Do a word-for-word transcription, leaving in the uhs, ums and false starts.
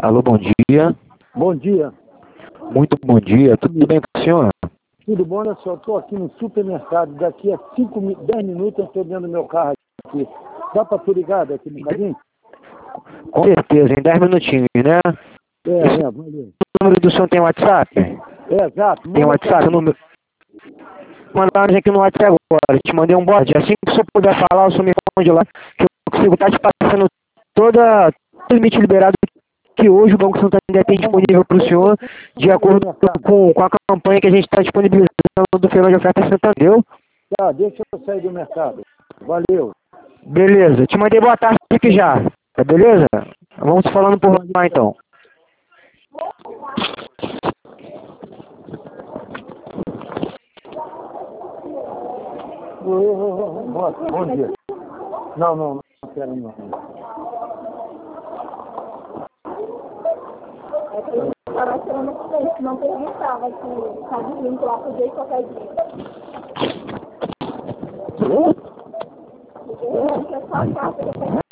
Alô, bom dia. Bom dia. Muito bom dia. Tudo bem com a senhora? Tudo bom? Olha só, estou aqui no supermercado. Daqui a cinco, dez minutos eu estou dentro do meu carro aqui. Dá para tu ligar daqui um bocadinho? Com certeza, em dez minutinhos, né? É, é, valeu. O número do senhor tem WhatsApp? É, exato. Tem WhatsApp? O número... Mandaram aqui no WhatsApp agora. Te mandei um bot. Assim que o senhor puder falar, o senhor me responde lá. Que eu consigo estar te passando toda o limite liberado que hoje o Banco Santander tem disponível para o senhor, de acordo com, com a campanha que a gente está disponibilizando do Feirão de Oferta Santander. Tá, deixa eu sair do mercado. Valeu. Beleza. Te mandei boa tarde aqui já. Tá beleza? Vamos falando por lá então. Bom, bom dia. Não, não, não quero não. Estava esperando que não perguntava que tá de vínculo lá pro jeito qualquer dia. É só a carta que eu